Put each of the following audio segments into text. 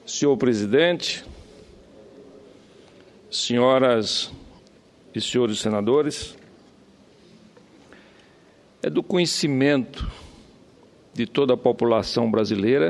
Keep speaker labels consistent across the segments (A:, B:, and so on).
A: Senhor presidente, senhoras e senhores senadores, é do conhecimento de toda a população brasileira,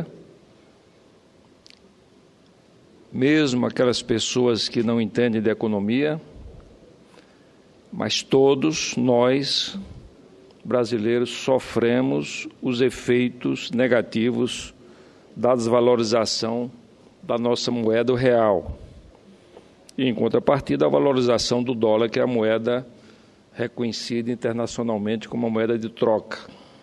A: mesmo aquelas pessoas que não entendem de economia, mas todos nós, brasileiros, sofremos os efeitos negativos da desvalorização da nossa moeda real. E, em contrapartida, a valorização do dólar, que é a moeda reconhecida internacionalmente como uma moeda de troca.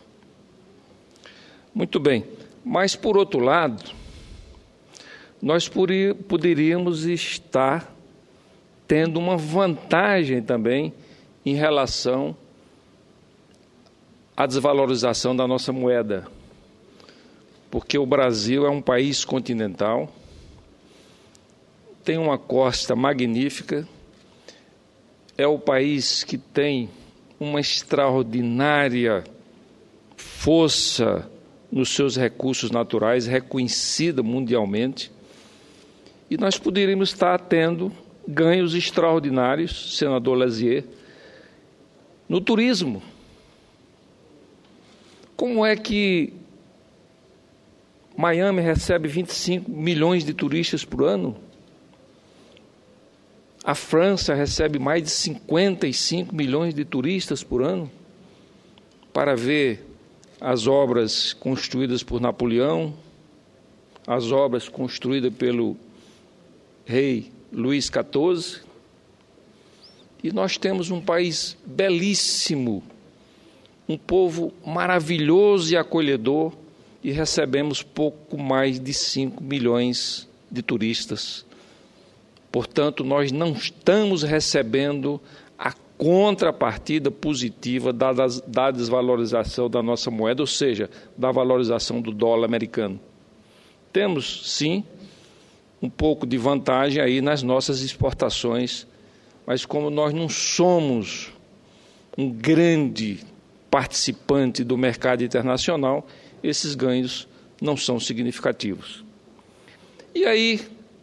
A: Muito bem, mas, por outro lado, nós poderíamos estar tendo uma vantagem também em relação à desvalorização da nossa moeda, porque o Brasil é um país continental, tem uma costa magnífica, é o país que tem uma extraordinária força nos seus recursos naturais, reconhecida mundialmente, e nós poderíamos estar tendo ganhos extraordinários, senador Lazier, no turismo. Como é que Miami recebe 25 milhões de turistas por ano? A França recebe mais de 55 milhões de turistas por ano para ver as obras construídas por Napoleão, as obras construídas pelo rei Luís XIV. E nós temos um país belíssimo, um povo maravilhoso e acolhedor, e recebemos pouco mais de 5 milhões de turistas. Portanto, nós não estamos recebendo a contrapartida positiva da desvalorização da nossa moeda, ou seja, da valorização do dólar americano. Temos, sim, um pouco de vantagem aí nas nossas exportações, mas como nós não somos um grande participante do mercado internacional, esses ganhos não são significativos. E aí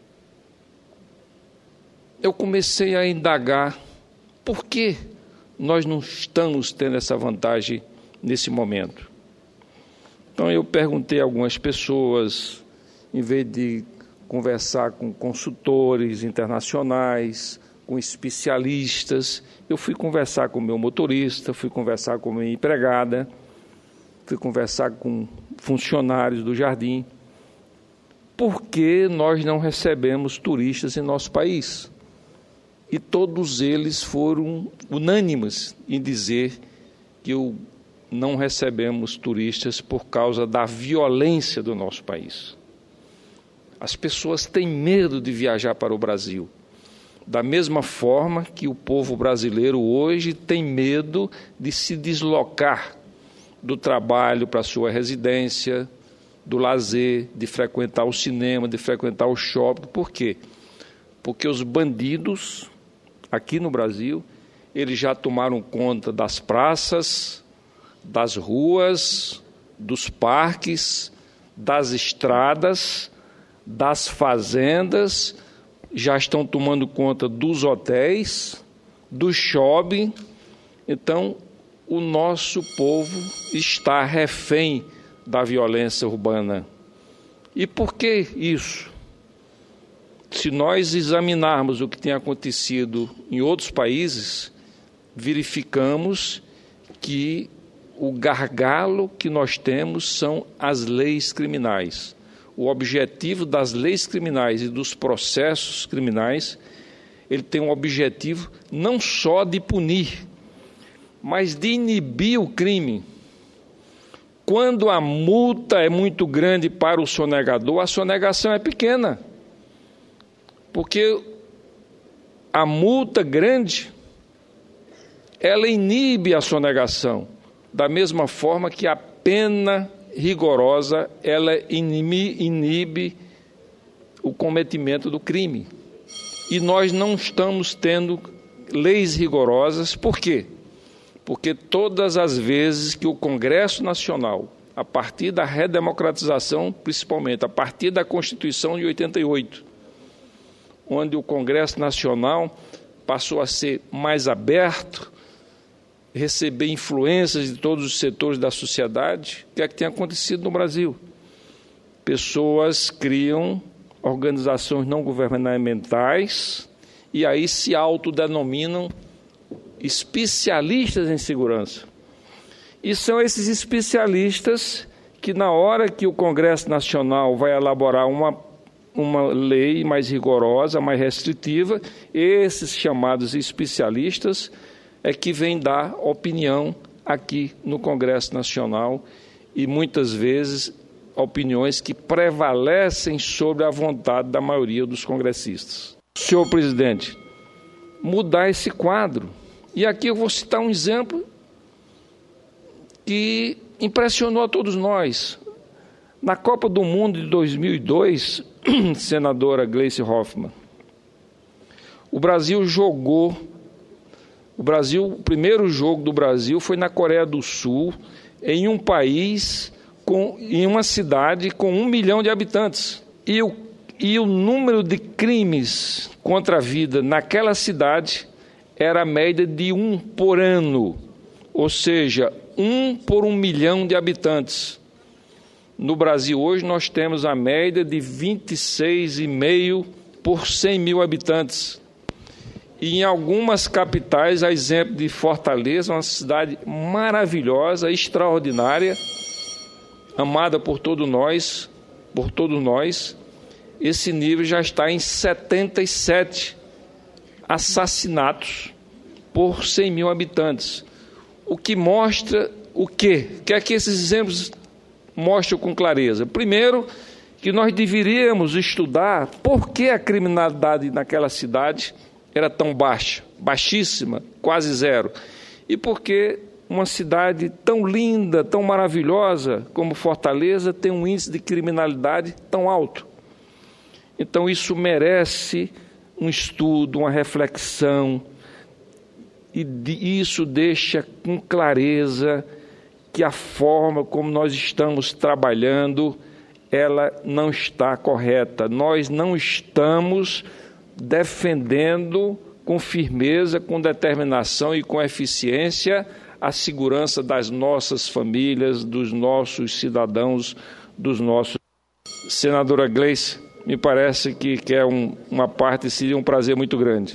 A: eu comecei a indagar por que nós não estamos tendo essa vantagem nesse momento. Então eu perguntei a algumas pessoas, em vez de conversar com consultores internacionais, com especialistas, eu fui conversar com o meu motorista, fui conversar com a minha empregada, fui conversar com funcionários do jardim. Por que nós não recebemos turistas em nosso país? E todos eles foram unânimes em dizer que não recebemos turistas por causa da violência do nosso país. As pessoas têm medo de viajar para o Brasil, da mesma forma que o povo brasileiro hoje tem medo de se deslocar do trabalho para a sua residência, do lazer, de frequentar o cinema, de frequentar o shopping. Por quê? Porque os bandidos, aqui no Brasil, eles já tomaram conta das praças, das ruas, dos parques, das estradas, das fazendas, já estão tomando conta dos hotéis, do shopping. Então, o nosso povo está refém da violência urbana. E por que isso? Se nós examinarmos o que tem acontecido em outros países, verificamos que o gargalo que nós temos são as leis criminais. O objetivo das leis criminais e dos processos criminais, ele tem um objetivo não só de punir, mas de inibir o crime. Quando a multa é muito grande para o sonegador, a sonegação é pequena. Porque a multa grande, ela inibe a sonegação, da mesma forma que a pena rigorosa, ela inibe o cometimento do crime. E nós não estamos tendo leis rigorosas. Por quê? Porque todas as vezes que o Congresso Nacional a partir da redemocratização, principalmente, a partir da Constituição de 88, onde o Congresso Nacional passou a ser mais aberto, receber influências de todos os setores da sociedade. O que é que tem acontecido no Brasil? Pessoas criam organizações não governamentais e aí se autodenominam especialistas em segurança. E são esses especialistas que, na hora que o Congresso Nacional vai elaborar uma lei mais rigorosa, mais restritiva, esses chamados especialistas é que vêm dar opinião aqui no Congresso Nacional e, muitas vezes, opiniões que prevalecem sobre a vontade da maioria dos congressistas. Senhor presidente, mudar esse quadro. E aqui eu vou citar um exemplo que impressionou a todos nós. Na Copa do Mundo de 2002, senadora Gleisi Hoffmann, o primeiro jogo do Brasil foi na Coreia do Sul, em um país, em uma cidade com 1 milhão de habitantes. E o número de crimes contra a vida naquela cidade era a média de 1 por ano, ou seja, 1 por 1 milhão de habitantes. No Brasil hoje nós temos a média de 26,5 por 100 mil habitantes. E em algumas capitais, a exemplo de Fortaleza, uma cidade maravilhosa, extraordinária, amada por todos nós, esse nível já está em 77 assassinatos por 100 mil habitantes. O que mostra o quê? O que é que esses exemplos mostram com clareza? Primeiro, que nós deveríamos estudar por que a criminalidade naquela cidade era tão baixa, baixíssima, quase zero. E por que uma cidade tão linda, tão maravilhosa como Fortaleza tem um índice de criminalidade tão alto? Então isso merece um estudo, uma reflexão, e isso deixa com clareza que a forma como nós estamos trabalhando, ela não está correta. Nós não estamos defendendo com firmeza, com determinação e com eficiência a segurança das nossas famílias, dos nossos cidadãos, dos nossos... Senadora Gleisi, me parece que é uma parte, seria um prazer muito grande.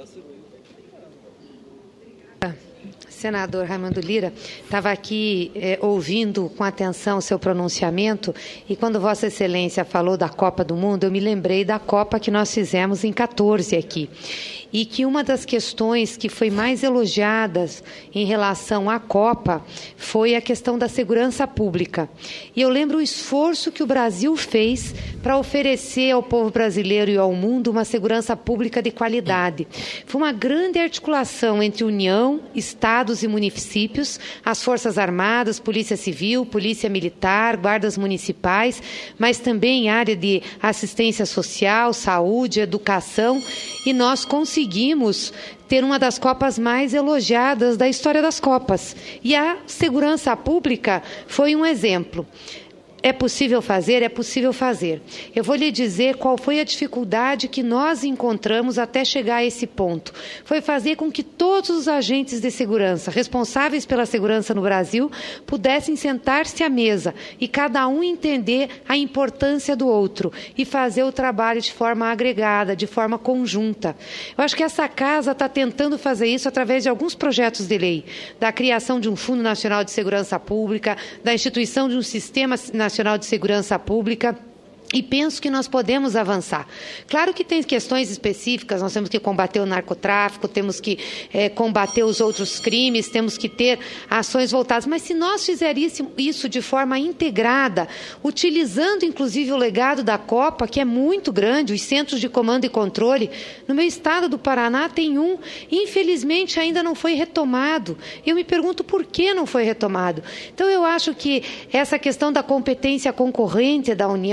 B: Senador Raimundo Lira, estava aqui ouvindo com atenção o seu pronunciamento e quando Vossa Excelência falou da Copa do Mundo, eu me lembrei da Copa que nós fizemos em 14 aqui. E que uma das questões que foi mais elogiadas em relação à Copa foi a questão da segurança pública. E eu lembro o esforço que o Brasil fez para oferecer ao povo brasileiro e ao mundo uma segurança pública de qualidade. Foi uma grande articulação entre União, Estados e municípios, as Forças Armadas, Polícia Civil, Polícia Militar, guardas municipais, mas também em área de assistência social, saúde, educação, e nós conseguimos ter uma das Copas mais elogiadas da história das Copas. E a segurança pública foi um exemplo. É possível fazer? É possível fazer. Eu vou lhe dizer qual foi a dificuldade que nós encontramos até chegar a esse ponto. Foi fazer com que todos os agentes de segurança, responsáveis pela segurança no Brasil, pudessem sentar-se à mesa e cada um entender a importância do outro e fazer o trabalho de forma agregada, de forma conjunta. Eu acho que essa casa está tentando fazer isso através de alguns projetos de lei, da criação de um Fundo Nacional de Segurança Pública, da instituição de um Sistema Nacional de Segurança Pública, e penso que nós podemos avançar. Claro que tem questões específicas, nós temos que combater o narcotráfico, temos que combater os outros crimes, temos que ter ações voltadas, mas se nós fizéssemos isso de forma integrada, utilizando inclusive o legado da Copa, que é muito grande, os centros de comando e controle, no meu estado do Paraná tem um, infelizmente ainda não foi retomado. Eu me pergunto por que não foi retomado. Então eu acho que essa questão da competência concorrente da União na área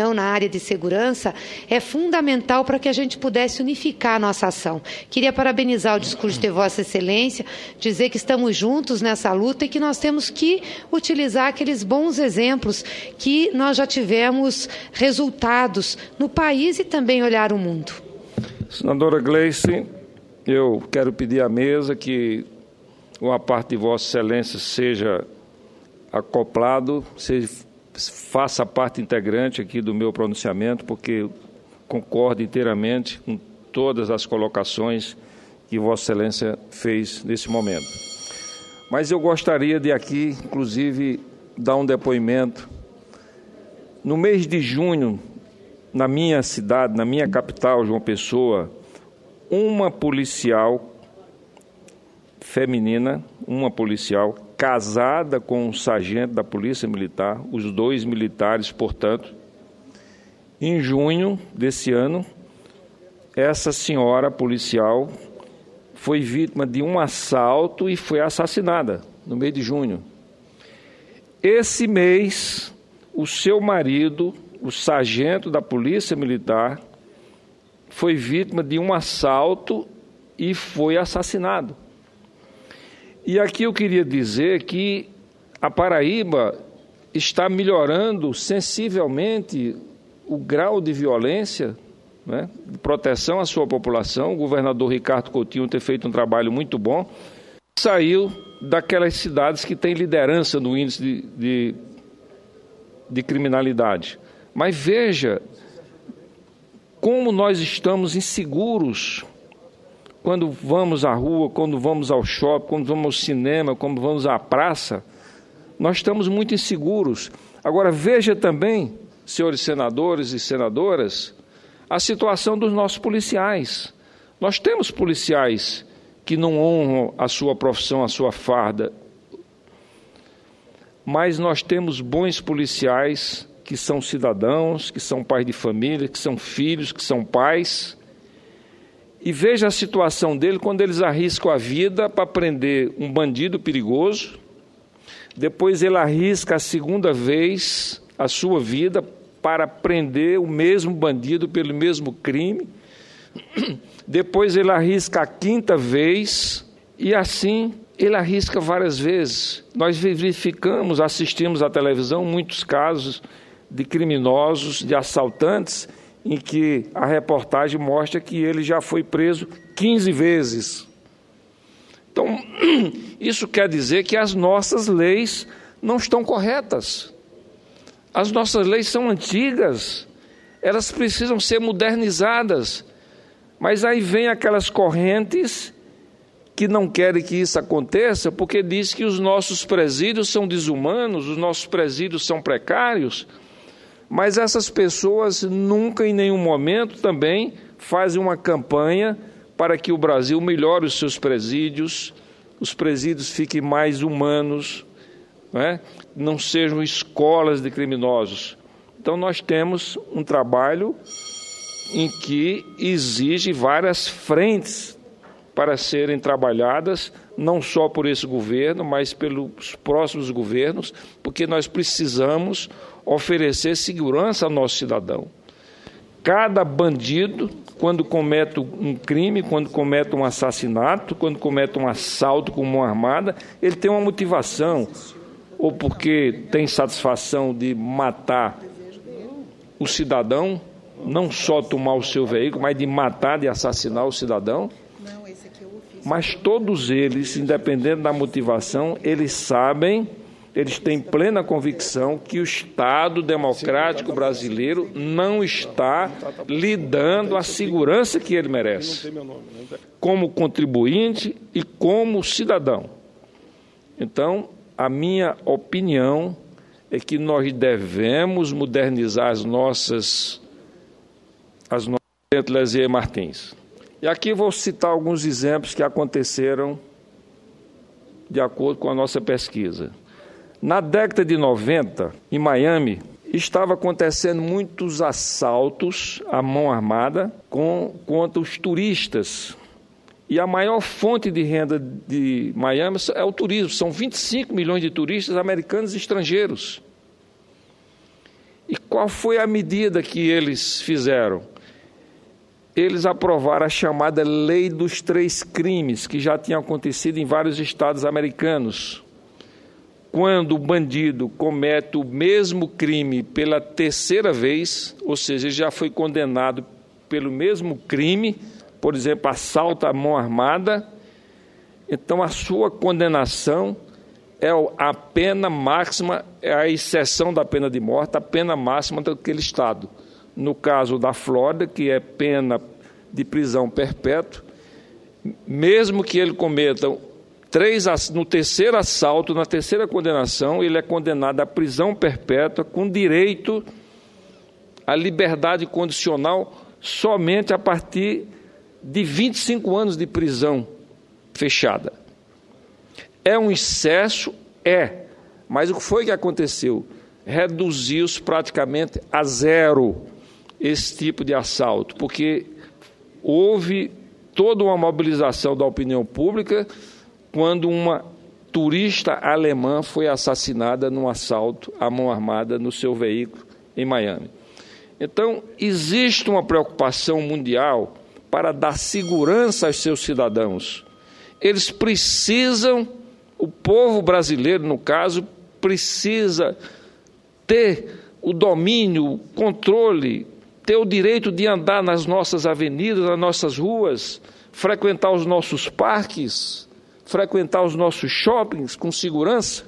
B: área de segurança é fundamental para que a gente pudesse unificar a nossa ação. Queria parabenizar o discurso de Vossa Excelência, dizer que estamos juntos nessa luta e que nós temos que utilizar aqueles bons exemplos que nós já tivemos resultados no país e também olhar o mundo.
A: Senadora Gleice, eu quero pedir à mesa que uma parte de Vossa Excelência seja acoplado, faça parte integrante aqui do meu pronunciamento, porque concordo inteiramente com todas as colocações que Vossa Excelência fez nesse momento. Mas eu gostaria de aqui, inclusive, dar um depoimento. No mês de junho, na minha cidade, na minha capital, João Pessoa, uma policial feminina, uma policial casada com um sargento da Polícia Militar, os dois militares, portanto, em junho desse ano, essa senhora policial foi vítima de um assalto e foi assassinada no mês de junho. Esse mês, o seu marido, o sargento da Polícia Militar, foi vítima de um assalto e foi assassinado. E aqui eu queria dizer que a Paraíba está melhorando sensivelmente o grau de violência, né, de proteção à sua população. O governador Ricardo Coutinho tem feito um trabalho muito bom. Saiu daquelas cidades que têm liderança no índice de criminalidade. Mas veja como nós estamos inseguros quando vamos à rua, quando vamos ao shopping, quando vamos ao cinema, quando vamos à praça. Nós estamos muito inseguros. Agora, veja também, senhores senadores e senadoras, a situação dos nossos policiais. Nós temos policiais que não honram a sua profissão, a sua farda, mas nós temos bons policiais que são cidadãos, que são pais de família, que são filhos, que são pais. E veja a situação dele quando eles arriscam a vida para prender um bandido perigoso, depois ele arrisca a segunda vez a sua vida para prender o mesmo bandido pelo mesmo crime, depois ele arrisca a quinta vez e assim ele arrisca várias vezes. Nós verificamos, assistimos à televisão muitos casos de criminosos, de assaltantes, em que a reportagem mostra que ele já foi preso 15 vezes. Então, isso quer dizer que as nossas leis não estão corretas. As nossas leis são antigas, elas precisam ser modernizadas. Mas aí vem aquelas correntes que não querem que isso aconteça, porque diz que os nossos presídios são desumanos, os nossos presídios são precários. Mas essas pessoas nunca, em nenhum momento, também fazem uma campanha para que o Brasil melhore os seus presídios, os presídios fiquem mais humanos, não sejam escolas de criminosos. Então, nós temos um trabalho em que exige várias frentes para serem trabalhadas, não só por esse governo, mas pelos próximos governos, porque nós precisamos oferecer segurança ao nosso cidadão. Cada bandido, quando comete um crime, quando comete um assassinato, quando comete um assalto com mão armada, ele tem uma motivação, ou porque tem satisfação de matar o cidadão, não só tomar o seu veículo, mas de matar, de assassinar o cidadão. Mas todos eles, independente da motivação, eles sabem, eles têm plena convicção que o Estado democrático brasileiro não está lhe dando a segurança que ele merece, como contribuinte e como cidadão. Então, a minha opinião é que nós devemos modernizar as nossas Lezier Martins. E aqui vou citar alguns exemplos que aconteceram de acordo com a nossa pesquisa. Na década de 90, em Miami, estava acontecendo muitos assaltos à mão armada contra os turistas. E a maior fonte de renda de Miami é o turismo. São 25 milhões de turistas americanos e estrangeiros. E qual foi a medida que eles fizeram? Eles aprovaram a chamada Lei dos 3 Crimes, que já tinha acontecido em vários estados americanos. Quando o bandido comete o mesmo crime pela 3ª vez, ou seja, ele já foi condenado pelo mesmo crime, por exemplo, assalto à mão armada, então a sua condenação é a pena máxima, é a exceção da pena de morte, a pena máxima daquele estado. No caso da Flórida, que é pena de prisão perpétua, mesmo que ele cometa no 3º assalto, na 3ª condenação, ele é condenado à prisão perpétua com direito à liberdade condicional somente a partir de 25 anos de prisão fechada. É um excesso? É. Mas o que foi que aconteceu? Reduziu-se praticamente a zero esse tipo de assalto, porque houve toda uma mobilização da opinião pública quando uma turista alemã foi assassinada num assalto à mão armada no seu veículo em Miami. Então, existe uma preocupação mundial para dar segurança aos seus cidadãos. Eles precisam, o povo brasileiro, no caso, precisa ter o domínio, o controle, ter o direito de andar nas nossas avenidas, nas nossas ruas, frequentar os nossos parques, frequentar os nossos shoppings com segurança.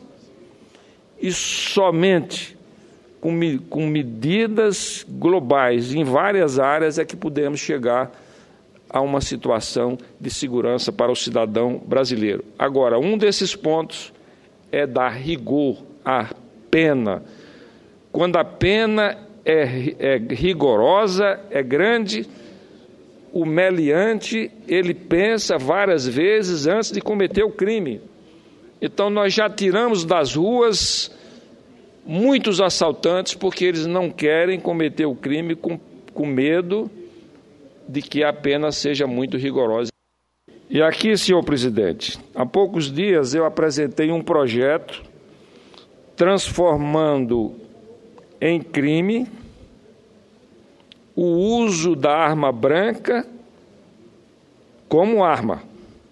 A: E somente com medidas globais em várias áreas é que podemos chegar a uma situação de segurança para o cidadão brasileiro. Agora, um desses pontos é dar rigor à pena. Quando a pena é rigorosa, é grande, o meliante, ele pensa várias vezes antes de cometer o crime. Então, nós já tiramos das ruas muitos assaltantes porque eles não querem cometer o crime com medo de que a pena seja muito rigorosa. E aqui, senhor presidente, há poucos dias eu apresentei um projeto transformando em crime o uso da arma branca como arma,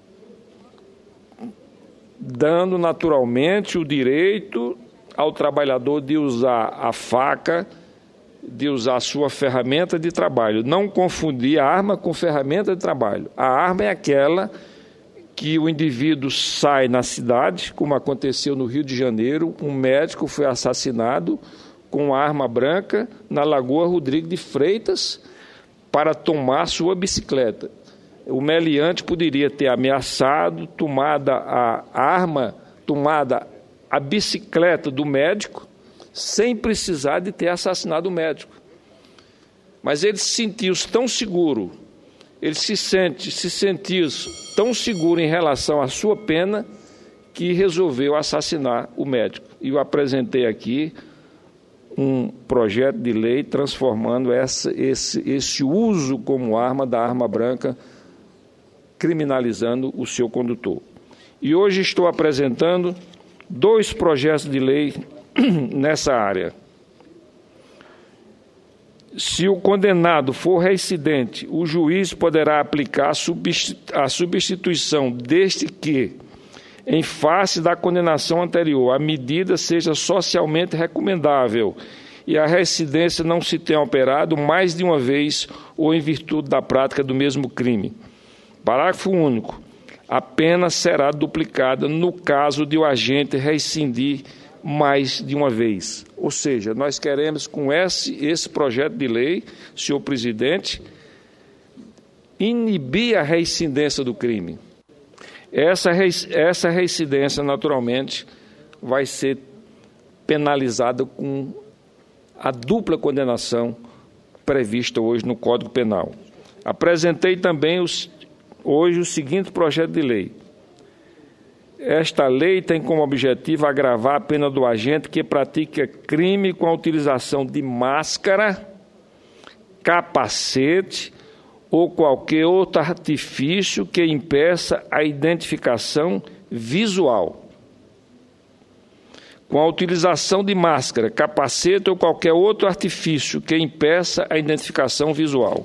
A: dando naturalmente o direito ao trabalhador de usar a faca, de usar a sua ferramenta de trabalho. Não confundir a arma com ferramenta de trabalho. A arma é aquela que o indivíduo sai na cidade, como aconteceu no Rio de Janeiro, um médico foi assassinado com arma branca na Lagoa Rodrigo de Freitas para tomar sua bicicleta. O meliante poderia ter ameaçado, tomada a arma, tomada a bicicleta do médico, sem precisar de ter assassinado o médico. Mas ele se sentiu tão seguro, ele se sentiu tão seguro em relação à sua pena, que resolveu assassinar o médico. E eu apresentei aqui um projeto de lei transformando esse uso como arma da arma branca, criminalizando o seu condutor. E hoje estou apresentando 2 projetos de lei nessa área. Se o condenado for reincidente, o juiz poderá aplicar a substituição desde que, em face da condenação anterior, a medida seja socialmente recomendável e a reincidência não se tenha operado mais de uma vez ou em virtude da prática do mesmo crime. Parágrafo único. A pena será duplicada no caso de o agente rescindir mais de uma vez. Ou seja, nós queremos, com esse projeto de lei, senhor presidente, inibir a reincidência do crime. Essa reincidência, naturalmente, vai ser penalizada com a dupla condenação prevista hoje no Código Penal. Apresentei também hoje o seguinte projeto de lei. Esta lei tem como objetivo agravar a pena do agente que pratica crime com a utilização de máscara, capacete ou qualquer outro artifício que impeça a identificação visual. com a utilização de máscara, capacete ou qualquer outro artifício que impeça a identificação visual.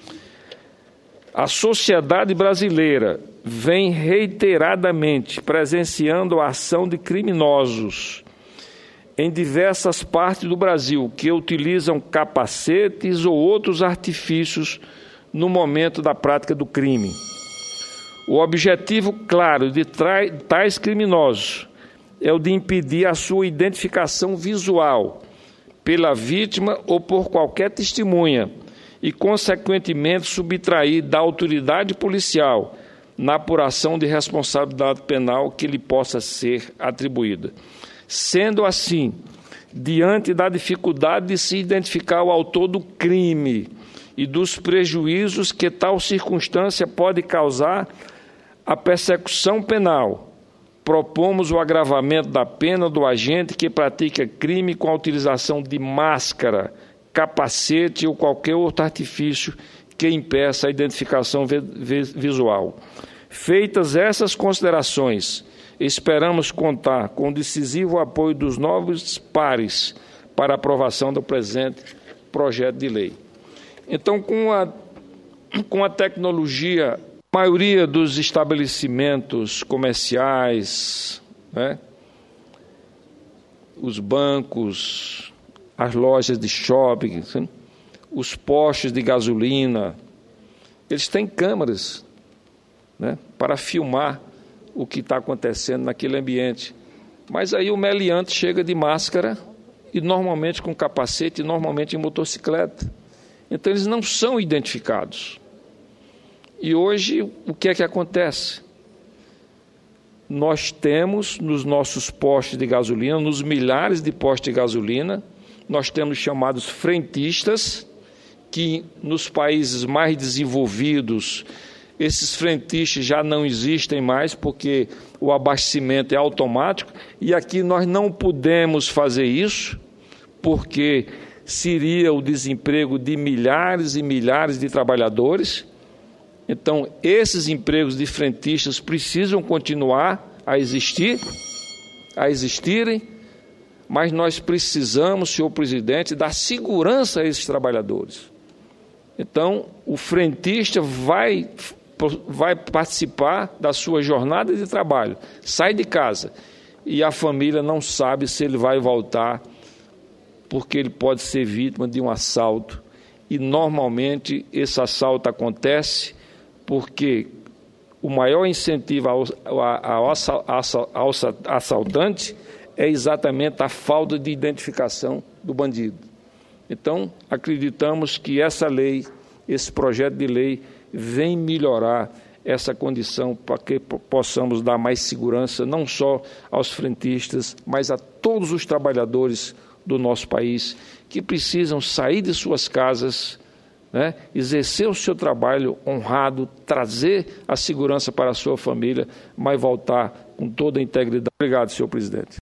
A: A sociedade brasileira vem reiteradamente presenciando a ação de criminosos em diversas partes do Brasil que utilizam capacetes ou outros artifícios no momento da prática do crime. O objetivo claro de tais criminosos é o de impedir a sua identificação visual pela vítima ou por qualquer testemunha e, consequentemente, subtrair da autoridade policial na apuração de responsabilidade penal que lhe possa ser atribuída. Sendo assim, diante da dificuldade de se identificar o autor do crime e dos prejuízos que tal circunstância pode causar à persecução penal, propomos o agravamento da pena do agente que pratica crime com a utilização de máscara, capacete ou qualquer outro artifício que impeça a identificação visual. Feitas essas considerações, esperamos contar com o decisivo apoio dos nobres pares para a aprovação do presente projeto de lei. Então, com a tecnologia, a maioria dos estabelecimentos comerciais, os bancos, as lojas de shopping, os postos de gasolina, eles têm câmeras para filmar o que está acontecendo naquele ambiente. Mas aí o meliante chega de máscara e normalmente com capacete, e normalmente em motocicleta. Então eles não são identificados. E hoje, o que é que acontece? Nós temos nos nossos postos de gasolina, nos milhares de postos de gasolina, nós temos chamados frentistas, que nos países mais desenvolvidos, esses frentistas já não existem mais, porque o abastecimento é automático, e aqui nós não podemos fazer isso, porque seria o desemprego de milhares e milhares de trabalhadores. Então, esses empregos de frentistas precisam continuar a existirem, mas nós precisamos, senhor presidente, dar segurança a esses trabalhadores. Então, o frentista vai participar da sua jornada de trabalho, sai de casa, e a família não sabe se ele vai voltar, porque ele pode ser vítima de um assalto. E, normalmente, esse assalto acontece porque o maior incentivo ao assaltante é exatamente a falta de identificação do bandido. Então, acreditamos que essa lei, esse projeto de lei, vem melhorar essa condição para que possamos dar mais segurança, não só aos frentistas, mas a todos os trabalhadores do nosso país que precisam sair de suas casas, exercer o seu trabalho honrado, trazer a segurança para a sua família, mas voltar com toda a integridade. Obrigado, senhor presidente.